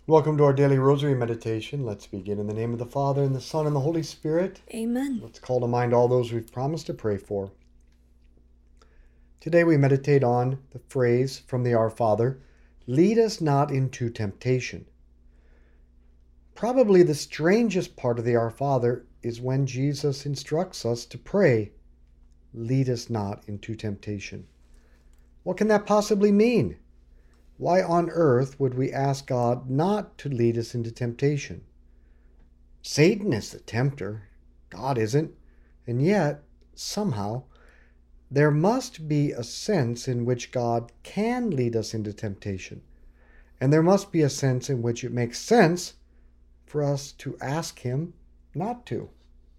Welcome to our daily rosary meditation. Let's begin in the name of the Father, and the Son, and the Holy Spirit. Amen. Let's call to mind all those we've promised to pray for. Today we meditate on the phrase from the Our Father, "Lead us not into temptation." Probably the strangest part of the Our Father is when Jesus instructs us to pray, "Lead us not into temptation." What can that possibly mean? Why on earth would we ask God not to lead us into temptation? Satan is the tempter. God isn't. And yet, somehow, there must be a sense in which God can lead us into temptation. And there must be a sense in which it makes sense for us to ask Him not to.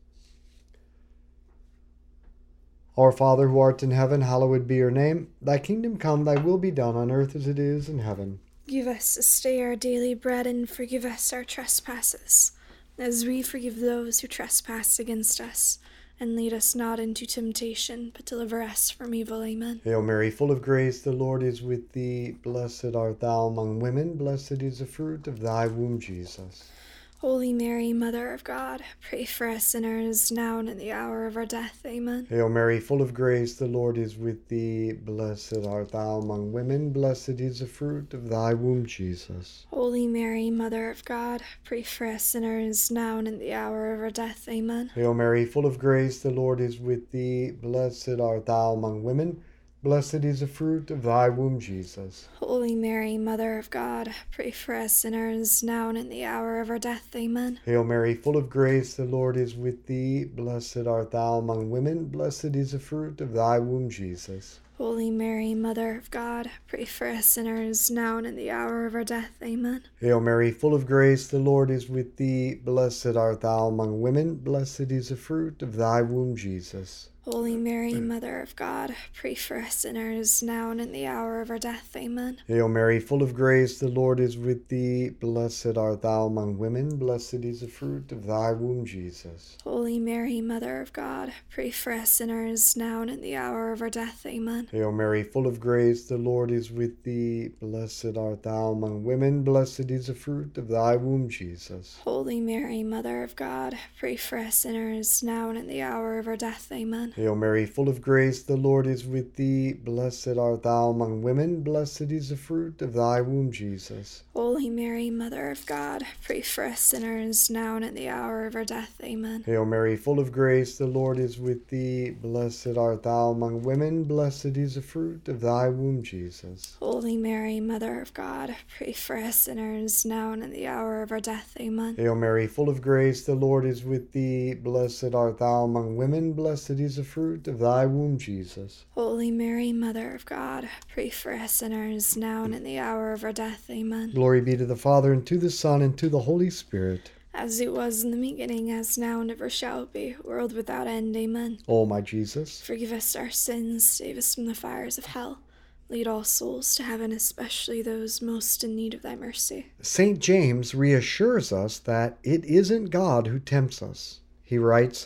Our Father, who art in heaven, hallowed be your name. Thy kingdom come, thy will be done on earth as it is in heaven. Give us this day our daily bread, and forgive us our trespasses, as we forgive those who trespass against us. And lead us not into temptation, but deliver us from evil. Amen. Hail Mary, full of grace, the Lord is with thee. Blessed art thou among women. Blessed is the fruit of thy womb, Jesus. Holy Mary, Mother of God, pray for us sinners, now and at the hour of our death. Amen. Hail Mary, full of grace, the Lord is with thee. Blessed art thou among women. Blessed is the fruit of thy womb, Jesus. Holy Mary, Mother of God, pray for us sinners, now and at the hour of our death. Amen. Hail Mary, full of grace, the Lord is with thee. Blessed art thou among women. Blessed is the fruit of thy womb, Jesus. Holy Mary, Mother of God, pray for us sinners, now and at the hour of our death. Amen. Hail Mary, full of grace, the Lord is with thee. Blessed art thou among women. Blessed is the fruit of thy womb, Jesus. Holy Mary, Mother of God, pray for us sinners, now and at the hour of our death. Amen. Hail Mary, full of grace, the Lord is with thee. Blessed art thou among women. Blessed is the fruit of thy womb, Jesus. Holy Mary, Mother of God, pray for us sinners, now and at the hour of our death. Amen. Hail Mary, full of grace, the Lord is with thee. Blessed art thou among women. Blessed is the fruit of thy womb, Jesus. Holy Mary, Mother of God, pray for us sinners, now and at the hour of our death. Amen. Hail Mary, full of grace, the Lord is with thee. Blessed art thou among women. Blessed is the fruit of thy womb, Jesus. Holy Mary, Mother of God, pray for us sinners, now and at the hour of our death. Amen. Hail Mary, full of grace, the Lord is with thee. Blessed art thou among women. Blessed is the fruit of thy womb, Jesus. Holy Mary, Mother of God, pray for us sinners, now and at the hour of our death. Amen. Hail Mary, full of grace, the Lord is with thee. Blessed art thou among women. Blessed is the fruit of thy womb, Jesus. Holy Mary, Mother of God, pray for us sinners, now and at the hour of our death. Amen. Hail Mary, full of grace, the Lord is with thee. Blessed art thou among women. Blessed is the fruit of thy womb, Jesus. Holy Mary, Mother of God, pray for us sinners, now and at the hour of our death. Amen. Glory be to the Father, and to the Son, and to the Holy Spirit. As it was in the beginning, as now, and ever shall be, world without end. Amen. O my Jesus, Forgive us our sins, save us from the fires of hell. Lead all souls to heaven, especially those most in need of thy mercy. St. James reassures us that it isn't God who tempts us. He writes,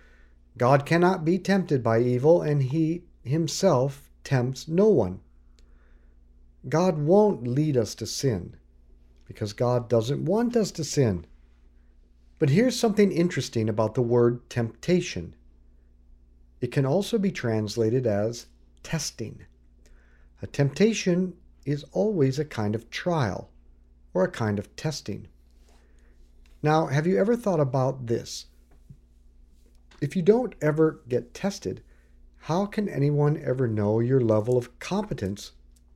God cannot be tempted by evil, and he himself tempts no one. God won't lead us to sin, because God doesn't want us to sin. But here's something interesting about the word temptation. It can also be translated as testing. A temptation is always a kind of trial, or a kind of testing. Now, have you ever thought about this? If you don't ever get tested, how can anyone ever know your level of competence,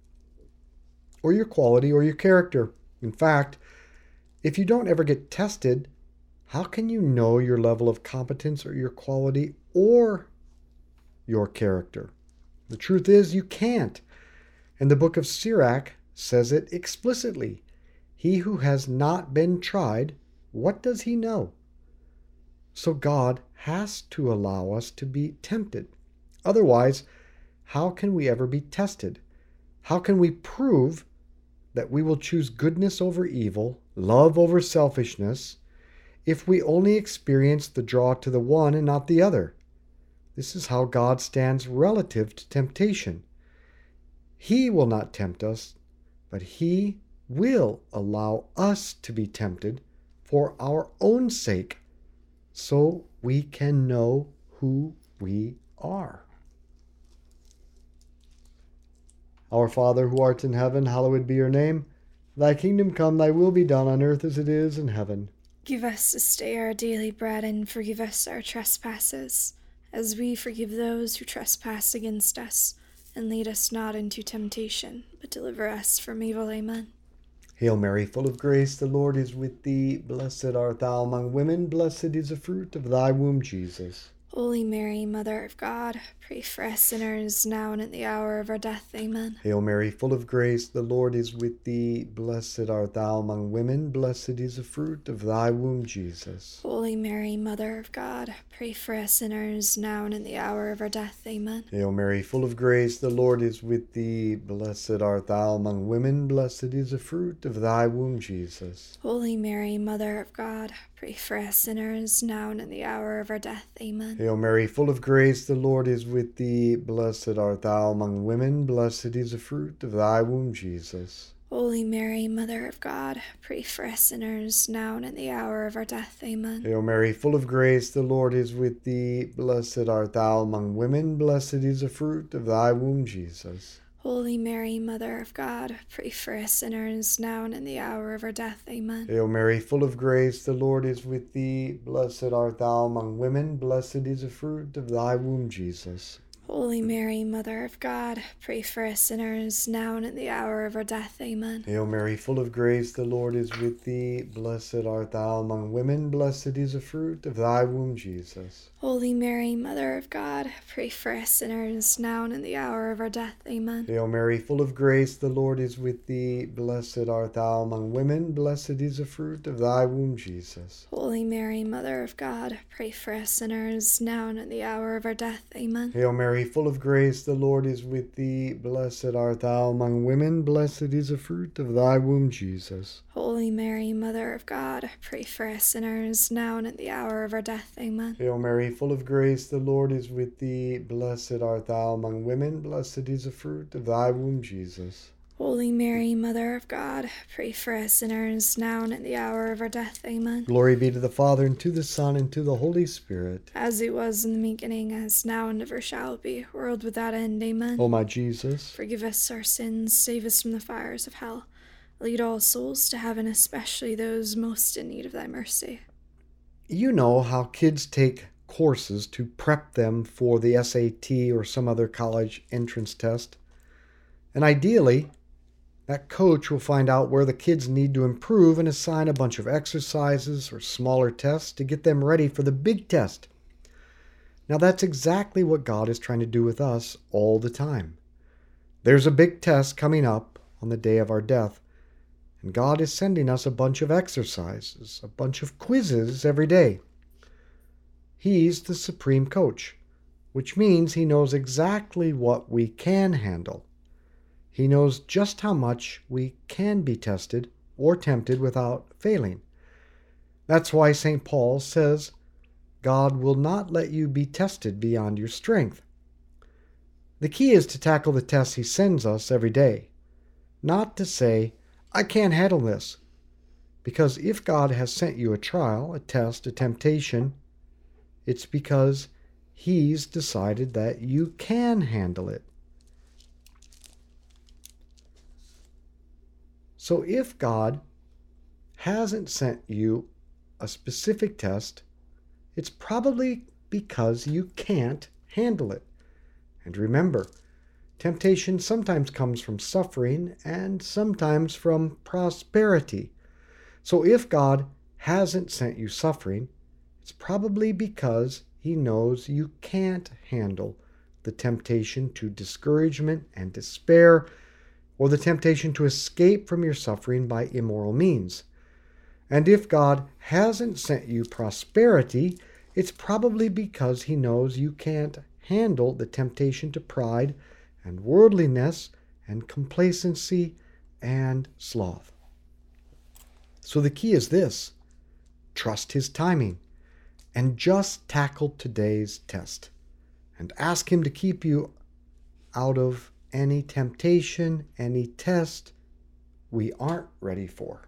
or your quality, or your character? In fact, if you don't ever get tested, how can you know your level of competence, or your quality, or your character? The truth is, you can't. And the book of Sirach says it explicitly. He who has not been tried, what does he know? So God has to allow us to be tempted. Otherwise, how can we ever be tested? How can we prove that we will choose goodness over evil, love over selfishness, if we only experience the draw to the one and not the other? This is how God stands relative to temptation. He will not tempt us, but He will allow us to be tempted for our own sake, so we can know who we are. Our Father, who art in heaven, hallowed be your name. Thy kingdom come, thy will be done on earth as it is in heaven. Give us this day our daily bread, and forgive us our trespasses, as we forgive those who trespass against us. And lead us not into temptation, but deliver us from evil. Amen. Hail Mary, full of grace, the Lord is with thee. Blessed art thou among women, blessed is the fruit of thy womb, Jesus. Holy Mary, Mother of God, pray for us sinners, now and at the hour of our death. Amen. Hail Mary, full of grace, the Lord is with thee. Blessed art thou among women, blessed is the fruit of thy womb, Jesus. Holy Mary, Mother of God, pray for us sinners, now and at the hour of our death. Amen. Hail Mary, full of grace, the Lord is with thee. Blessed art thou among women, blessed is the fruit of thy womb, Jesus. Holy Mary, Mother of God, pray for us sinners, now and at the hour of our death. Amen. Hail Mary, full of grace, the Lord is with thee. Blessed art thou among women, blessed is the fruit of thy womb, Jesus. Holy Mary, Mother of God, pray for us sinners, now and at the hour of our death. Amen. Hail Mary, full of grace, the Lord is with thee. Blessed art thou among women, blessed is the fruit of thy womb, Jesus. Holy Mary, Mother of God, pray for us sinners, now and in the hour of our death. Amen. Hail Mary, full of grace, the Lord is with thee. Blessed art thou among women, blessed is the fruit of thy womb, Jesus. Holy Mary, Mother of God, pray for us sinners, now and at the hour of our death. Amen. Hail Mary, full of grace, the Lord is with thee. Blessed art thou among women, blessed is the fruit of thy womb, Jesus. Holy Mary, Mother of God, pray for us sinners, now and at the hour of our death. Amen. Hail Mary, full of grace, the Lord is with thee. Blessed art thou among women, blessed is the fruit of thy womb, Jesus. Holy Mary, Mother of God, pray for us sinners, now and at the hour of our death. Amen. Hail Mary, full of grace, the Lord is with thee. Blessed art thou among women, blessed is the fruit of thy womb, Jesus. Holy Mary, Mother of God, pray for us sinners, now and at the hour of our death. Amen. Hail Mary, full of grace, the Lord is with thee. Blessed art thou among women, blessed is the fruit of thy womb, Jesus. Holy Mary, Mother of God, pray for us sinners, now and at the hour of our death. Amen. Glory be to the Father, and to the Son, and to the Holy Spirit. As it was in the beginning, as now and ever shall be, world without end. Amen. O my Jesus, forgive us our sins, save us from the fires of hell. Lead all souls to heaven, especially those most in need of thy mercy. you know how kids take courses to prep them for the SAT or some other college entrance test. And ideally, that coach will find out where the kids need to improve and assign a bunch of exercises or smaller tests to get them ready for the big test. Now that's exactly what God is trying to do with us all the time. There's a big test coming up on the day of our death, and God is sending us a bunch of exercises, a bunch of quizzes every day. He's the supreme coach, which means he knows exactly what we can handle. He knows just how much we can be tested or tempted without failing. That's why St. Paul says, God will not let you be tested beyond your strength. The key is to tackle the tests he sends us every day, not to say, I can't handle this. Because if God has sent you a trial, a test, a temptation, it's because he's decided that you can handle it. So if God hasn't sent you a specific test, it's probably because you can't handle it. And remember, temptation sometimes comes from suffering and sometimes from prosperity. So if God hasn't sent you suffering, it's probably because he knows you can't handle the temptation to discouragement and despair, or the temptation to escape from your suffering by immoral means. And if God hasn't sent you prosperity, it's probably because he knows you can't handle the temptation to pride and worldliness and complacency and sloth. So the key is this: trust his timing and just tackle today's test and ask him to keep you out of any temptation, any test, we aren't ready for.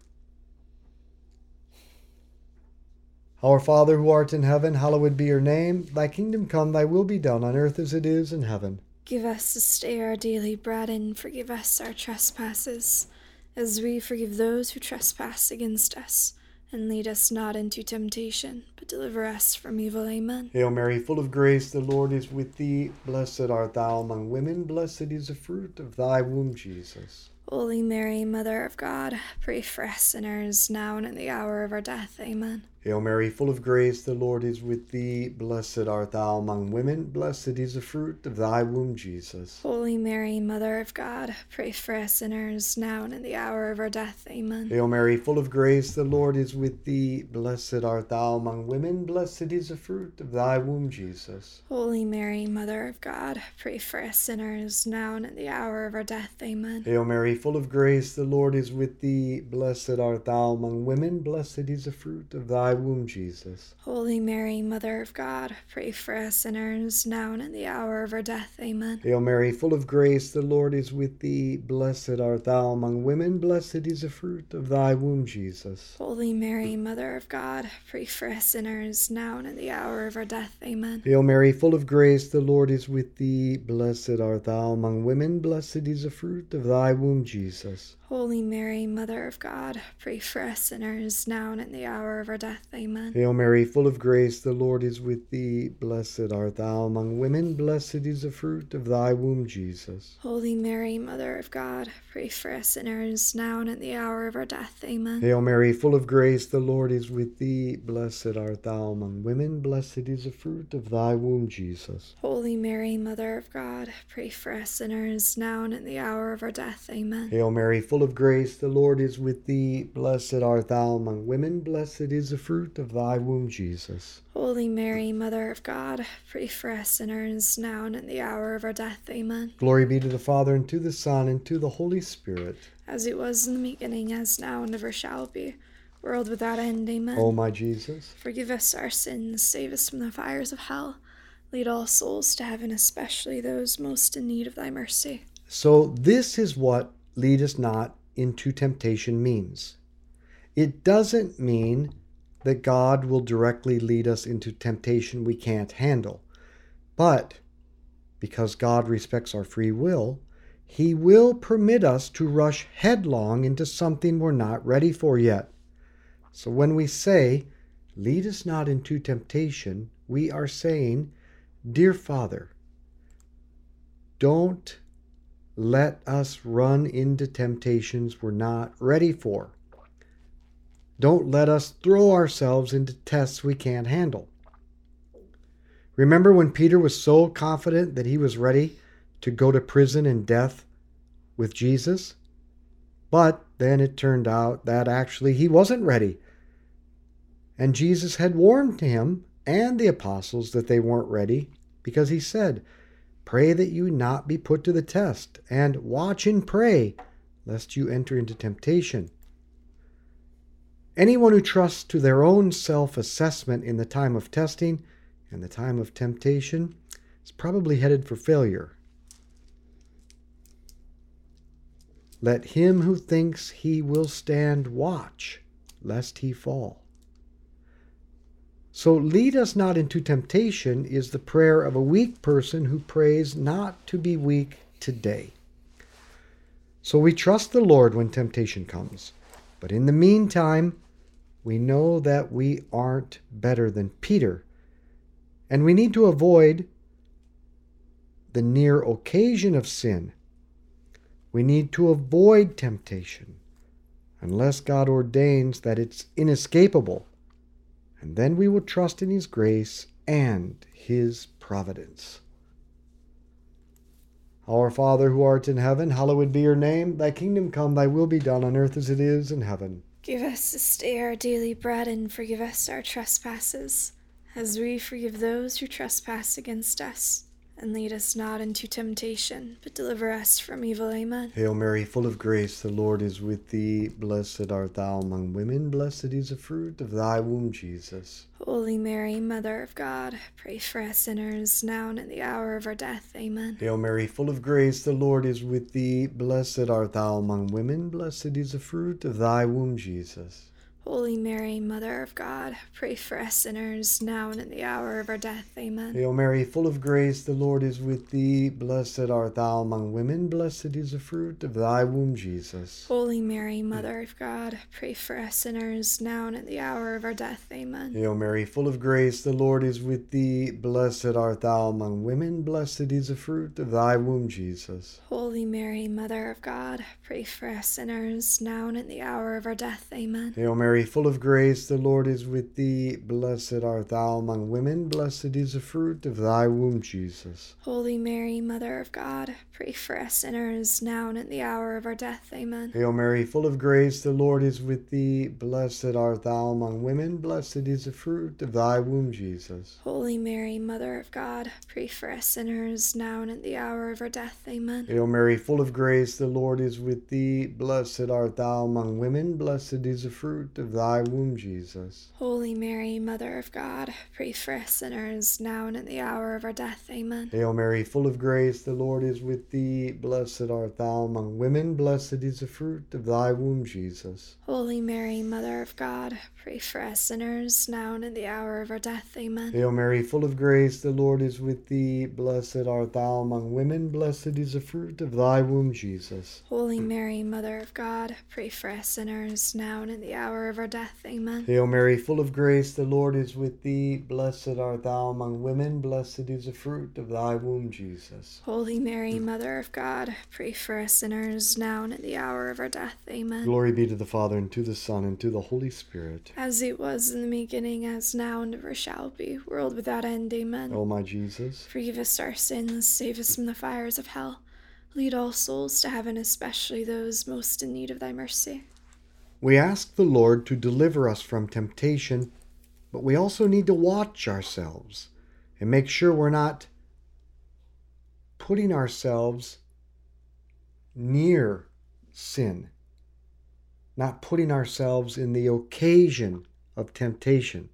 Our Father who art in heaven, hallowed be your name. Thy kingdom come, thy will be done on earth as it is in heaven. Give us this day our daily bread, and forgive us our trespasses, as we forgive those who trespass against us. And lead us not into temptation, but deliver us from evil. Amen. Hail Mary, full of grace, the Lord is with thee. Blessed art thou among women, blessed is the fruit of thy womb, Jesus. Holy Mary, Mother of God, pray for us sinners, now and at the hour of our death. Amen. Hail Mary, full of grace, the Lord is with thee. Blessed art thou among women, blessed is the fruit of thy womb, Jesus. Holy Mary, Mother of God, pray for us sinners, now and at the hour of our death. Amen. Hail Mary, full of grace, the Lord is with thee. Blessed art thou among women, blessed is the fruit of thy womb, Jesus. Holy Mary, Mother of God, pray for us sinners, now and at the hour of our death. Amen. Hail Mary, full of grace, the Lord is with thee. Blessed art thou among women, blessed is the fruit of thy womb, Jesus. Holy Mary, Mother of God, pray for us sinners, now and at the hour of our death. Amen. Hail Mary, full of grace, the Lord is with thee. Blessed art thou among women, blessed is the fruit of thy womb, Jesus. Holy Mary, Mother of God, pray for us sinners, now and at the hour of our death. Amen. Hail Mary, full of grace, the Lord is with thee. Blessed art thou among women, blessed is the fruit of thy womb, Jesus. Holy Mary, Mother of God, pray for us sinners, now and at the hour of our death. Amen. Hail Mary, full of grace, the Lord is with thee. Blessed art thou among women, blessed is the fruit of thy womb, Jesus. Holy Mary, Mother of God, pray for us sinners, now and at the hour of our death. Amen. Hail Mary, full of grace, the Lord is with thee. Blessed art thou among women, blessed is the fruit of thy womb, Jesus. Holy Mary, Mother of God, pray for us sinners, now and at the hour of our death. Amen. Hail Mary, full of grace, the Lord is with thee. Blessed art thou among women, blessed is the fruit of thy womb, Jesus. Holy Mary, Mother of God, pray for us sinners, now and at the hour of our death. Amen. Glory be to the Father, and to the Son, and to the Holy Spirit. As it was in the beginning, as now, and ever shall be, world without end. Amen. O my Jesus, forgive us our sins, save us from the fires of hell. Lead all souls to heaven, especially those most in need of thy mercy. So this is what lead us not into temptation means. It doesn't mean that God will directly lead us into temptation we can't handle. But because God respects our free will, He will permit us to rush headlong into something we're not ready for yet. So when we say, lead us not into temptation, we are saying, dear Father, don't let us run into temptations we're not ready for. Don't let us throw ourselves into tests we can't handle. Remember when Peter was so confident that he was ready to go to prison and death with Jesus? But then it turned out that actually he wasn't ready. And Jesus had warned him and the apostles that they weren't ready, because he said, pray that you not be put to the test, and watch and pray, lest you enter into temptation. Anyone who trusts to their own self-assessment in the time of testing and the time of temptation is probably headed for failure. Let him who thinks he will stand watch, lest he fall. So lead us not into temptation is the prayer of a weak person who prays not to be weak today. So we trust the Lord when temptation comes. But in the meantime, we know that we aren't better than Peter. And we need to avoid the near occasion of sin. We need to avoid temptation unless God ordains that it's inescapable. And then we will trust in His grace and His providence. Our Father who art in heaven, hallowed be your name. Thy kingdom come, thy will be done on earth as it is in heaven. Give us this day our daily bread, and forgive us our trespasses, as we forgive those who trespass against us. and lead us not into temptation, but deliver us from evil. Amen. Hail Mary, full of grace, the Lord is with thee. Blessed art thou among women, blessed is the fruit of thy womb, Jesus. Holy Mary, Mother of God, pray for us sinners, now and at the hour of our death. Amen. Hail Mary, full of grace, the Lord is with thee. Blessed art thou among women, blessed is the fruit of thy womb, Jesus. Holy Mary, Mother of God, pray for us sinners, now and at the hour of our death. Amen. Hail Mary, full of grace, the Lord is with thee. Blessed art thou among women, blessed is the fruit of thy womb, Jesus. Holy Mary, Mother of God, pray for us sinners, now and at the hour of our death. Amen. Hail Mary, full of grace, the Lord is with thee. Blessed art thou among women, blessed is the fruit of thy womb, Jesus. Holy Mary, Mother of God, pray for us sinners, now and at the hour of our death. Amen. Hail Mary, full of grace, the Lord is with thee. Blessed art thou among women, blessed is the fruit of thy womb, Jesus. Holy Mary, Mother of God, pray for us sinners, now and at the hour of our death. Amen. Hail Mary, full of grace, the Lord is with thee. Blessed art thou among women, blessed is the fruit of thy womb, Jesus. Holy Mary, Mother of God, pray for us sinners, now and at the hour of our death. Amen. Hail Mary, full of grace, the Lord is with thee. Blessed art thou among women, blessed is the fruit of thy womb, Jesus. Holy Mary, Mother of God, pray for us sinners, now and at the hour of our death. Amen. Hail Mary, full of grace, the Lord is with thee. Blessed art thou among women, blessed is the fruit of thy womb, Jesus. Holy Mary, Mother of God, pray for us sinners, now and at the hour of our death. Amen. Hail Mary, full of grace, the Lord is with thee. Blessed art thou among women, blessed is the fruit of thy womb, Jesus. Holy Mary, Mother of God, pray for us sinners, now and at the hour of our death. Amen. Hail Mary, full of grace, the Lord is with thee. Blessed art thou among women, blessed is the fruit of thy womb, Jesus. Holy Mary, Mother of God, pray for us sinners, now and at the hour of our death. Amen. Glory be to the Father, and to the Son, and to the Holy Spirit. As it was in the beginning, as now, and ever shall be, world without end. Amen. O my Jesus, forgive us our sins, save us from the fires of hell. Lead all souls to heaven, especially those most in need of thy mercy. we ask the Lord to deliver us from temptation, but we also need to watch ourselves and make sure we're not putting ourselves near sin, not putting ourselves in the occasion of temptation.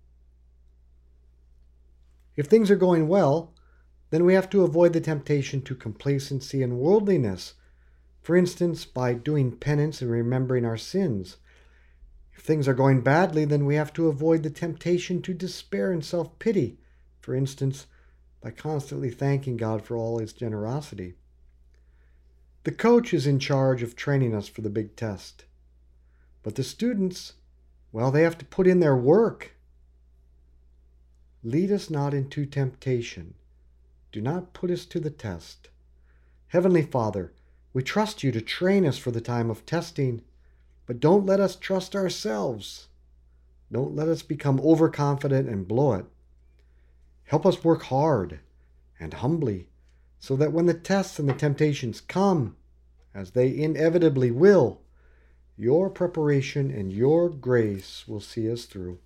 If things are going well, then we have to avoid the temptation to complacency and worldliness, for instance, by doing penance and remembering our sins. If things are going badly, then we have to avoid the temptation to despair and self-pity, for instance, by constantly thanking God for all his generosity. The coach is in charge of training us for the big test. But the students, well, they have to put in their work. Lead us not into temptation. Do not put us to the test. Heavenly Father, we trust you to train us for the time of testing, but don't let us trust ourselves. Don't let us become overconfident and blow it. Help us work hard and humbly, so that when the tests and the temptations come, as they inevitably will, your preparation and your grace will see us through.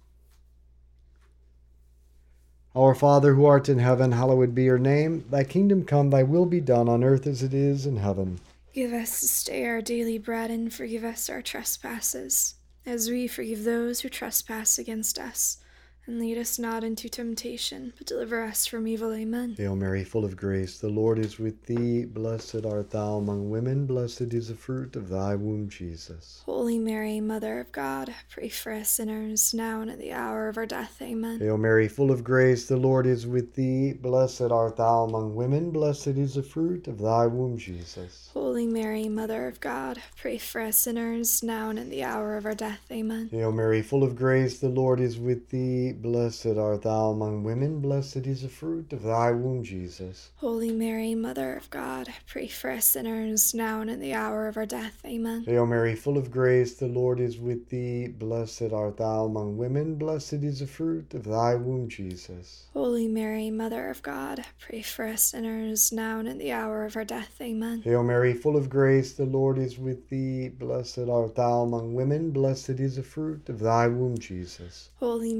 Our Father, who art in heaven, hallowed be your name. Thy kingdom come, thy will be done on earth as it is in heaven. Give us this day our daily bread, and forgive us our trespasses, as we forgive those who trespass against us. And lead us not into temptation, but deliver us from evil. Amen. Hail Mary, full of grace, the Lord is with thee. Blessed art thou among women, blessed is the fruit of thy womb, Jesus. Holy Mary, Mother of God, pray for us sinners, now and at the hour of our death. Amen. Hail Mary, full of grace, the Lord is with thee. Blessed art thou among women, blessed is the fruit of thy womb, Jesus. Holy Mary, Mother of God, pray for us sinners, now and at the hour of our death. Amen. Hail Mary, full of grace, the Lord is with thee. Blessed art thou among women, blessed is the fruit of thy womb, Jesus. Holy Mary, Mother of God, pray for us sinners, now and at the hour of our death. Amen. Hail Mary, full of grace, the Lord is with thee. Blessed art thou among women, blessed is the fruit of thy womb, Jesus. Holy Mary, Mother of God, pray for us sinners, now and at the hour of our death. Amen. Hail Mary, full of grace, the Lord is with thee. Blessed art thou among women, blessed is the fruit of thy womb, Jesus. Holy Mary,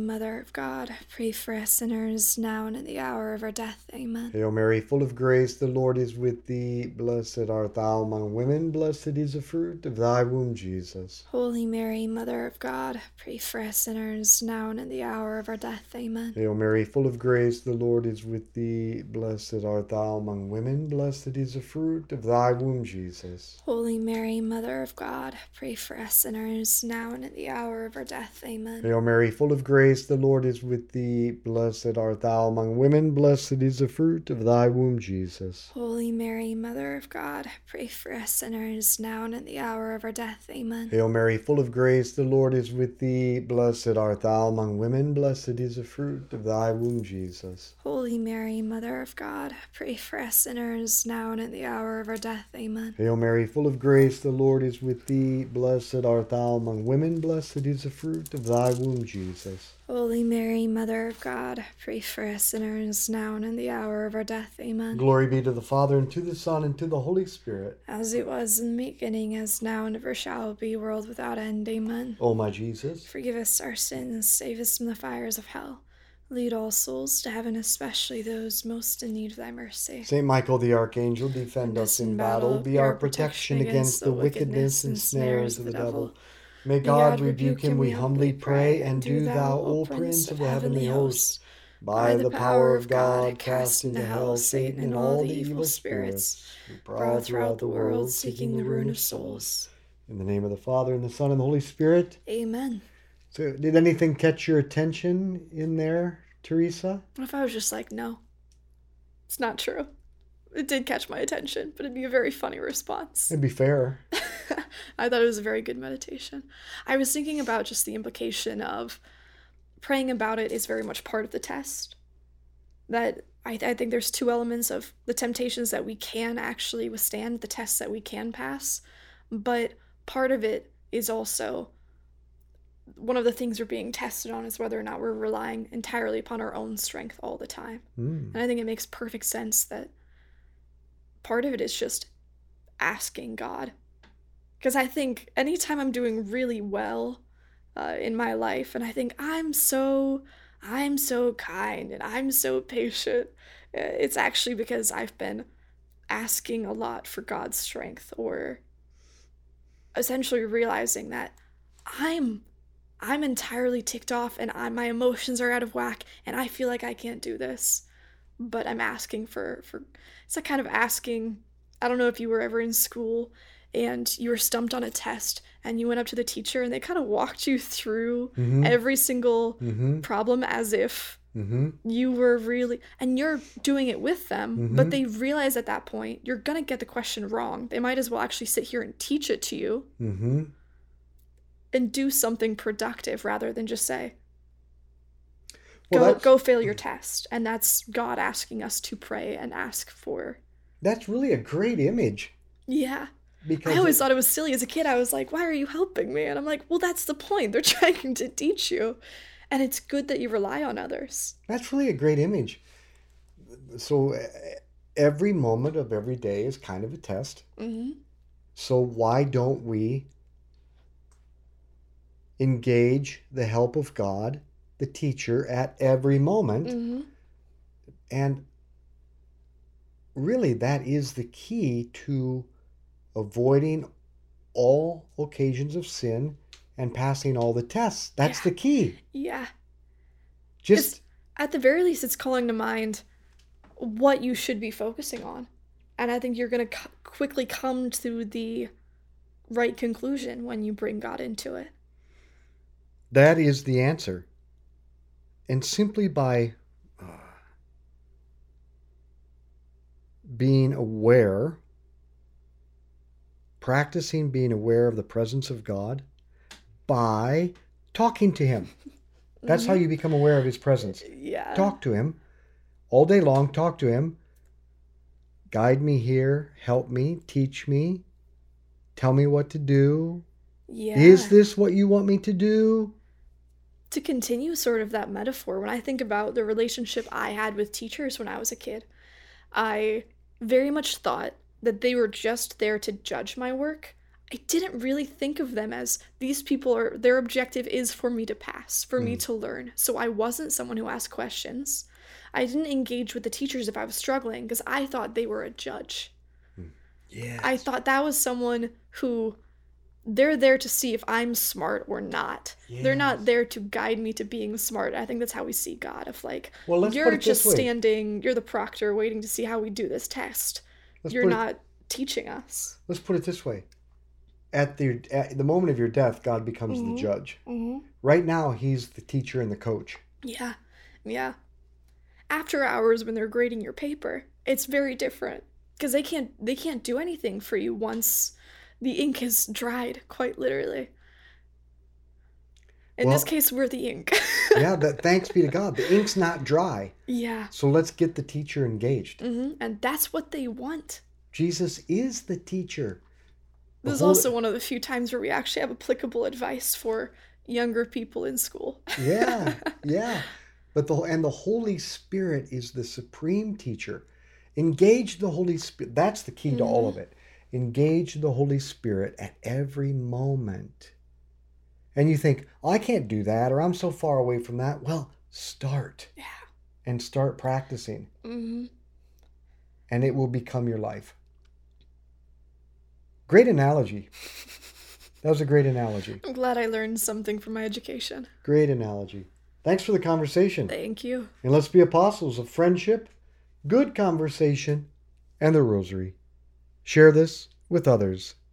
Mother of God, pray for us sinners, now and at the hour of our death. Amen. Hail Mary, full of grace, the Lord is with thee. Blessed art thou among women, blessed is the fruit of thy womb, Jesus. Holy Mary, Mother of God, pray for us sinners, now and at the hour of our death. Amen. Hail Mary, full of grace, the Lord is with thee. Blessed art thou among women, blessed is the fruit of thy womb, Jesus. Holy Mary, Mother of God, pray for us sinners, now and at the hour of our death. Amen. Hail Mary, full of grace, the Lord is with thee. Blessed art thou among women, blessed is the fruit of thy womb, Jesus. Holy Mary, Mother of God, pray for us sinners, now and at the hour of our death. Amen. Hail Mary, full of grace, the Lord is with thee. Blessed art thou among women, blessed is the fruit of thy womb, Jesus. Holy Mary, Mother of God, pray for us sinners, now and at the hour of our death. Amen. Hail Mary, full of grace, the Lord is with thee. Blessed art thou among women, blessed is the fruit of thy womb, Jesus. Holy Mary, Mother of God, pray for us sinners, now and in the hour of our death. Amen. Glory be to the Father, and to the Son, and to the Holy Spirit. As it was in the beginning, as now, and ever shall be, world without end. Amen. O my Jesus, forgive us our sins, save us from the fires of hell. Lead all souls to heaven, especially those most in need of thy mercy. Saint Michael the Archangel, defend us in battle. Be our protection against the wickedness and snares of the devil. May God rebuke him, we humbly pray, and do thou, O Prince of the heavenly host, by the power of God, cast into hell Satan and all the evil spirits who prowl throughout the world, seeking the ruin of souls. In the name of the Father, and the Son, and the Holy Spirit. Amen. So, did anything catch your attention in there, Teresa? What if I was just like, no, it's not true? It did catch my attention, but it'd be a very funny response. It'd be fair. I thought it was a very good meditation. I was thinking about just the implication of praying about it is very much part of the test. That I think there's two elements of the temptations that we can actually withstand, the tests that we can pass, but part of it is also one of the things we're being tested on is whether or not we're relying entirely upon our own strength all the time. And I think it makes perfect sense that part of it is just asking God. Because I think anytime I'm doing really well in my life, and I think I'm so kind and I'm so patient, it's actually because I've been asking a lot for God's strength, or essentially realizing that I'm entirely ticked off and my emotions are out of whack and I feel like I can't do this. But I'm asking for it's like kind of asking, I don't know if you were ever in school and you were stumped on a test and you went up to the teacher and they kind of walked you through every single problem as if you were really, and you're doing it with them, but they realize at that point you're going to get the question wrong. They might as well actually sit here and teach it to you and do something productive rather than just say, go fail your test. And that's God asking us to pray and ask for. That's really a great image. Yeah. Because I always thought it was silly as a kid. I was like, why are you helping me? And I'm like, well, that's the point. They're trying to teach you. And it's good that you rely on others. That's really a great image. So every moment of every day is kind of a test. So why don't we engage the help of God, the teacher, at every moment? And really, that is the key to avoiding all occasions of sin and passing all the tests. That's the key. Yeah. Just at the very least, it's calling to mind what you should be focusing on. And I think you're going to quickly come to the right conclusion when you bring God into it. That is the answer. And simply by being aware, practicing being aware of the presence of God by talking to him. That's how you become aware of his presence. Yeah. Talk to him. All day long, talk to him. Guide me here. Help me. Teach me. Tell me what to do. Yeah. Is this what you want me to do? To continue sort of that metaphor, when I think about the relationship I had with teachers when I was a kid, I very much thought that they were just there to judge my work. I didn't really think of them as these people are, their objective is for me to pass, for me to learn. So I wasn't someone who asked questions. I didn't engage with the teachers if I was struggling because I thought they were a judge. Yes. I thought that was someone who they're there to see if I'm smart or not. They're not there to guide me to being smart. I think that's how we see God, of like, Well, let's put you're it this just way. standing, you're the proctor waiting to see how we do this test. You're not teaching us. Let's put it this way. At the moment of your death, God becomes the judge. Right now, he's the teacher and the coach. Yeah. Yeah. After hours when they're grading your paper, it's very different because they can't do anything for you once the ink is dried, quite literally. In this case, we're the ink. Yeah, thanks be to God. The ink's not dry. Yeah. So let's get the teacher engaged. And that's what they want. Jesus is the teacher. This is also one of the few times where we actually have applicable advice for younger people in school. Yeah, yeah. But the Holy Spirit is the supreme teacher. Engage the Holy Spirit. That's the key to all of it. Engage the Holy Spirit at every moment. And you think, oh, I can't do that, or I'm so far away from that. Well, start. Yeah. And start practicing. And it will become your life. Great analogy. That was a great analogy. I'm glad I learned something from my education. Great analogy. Thanks for the conversation. Thank you. And let's be apostles of friendship, good conversation, and the rosary. Share this with others.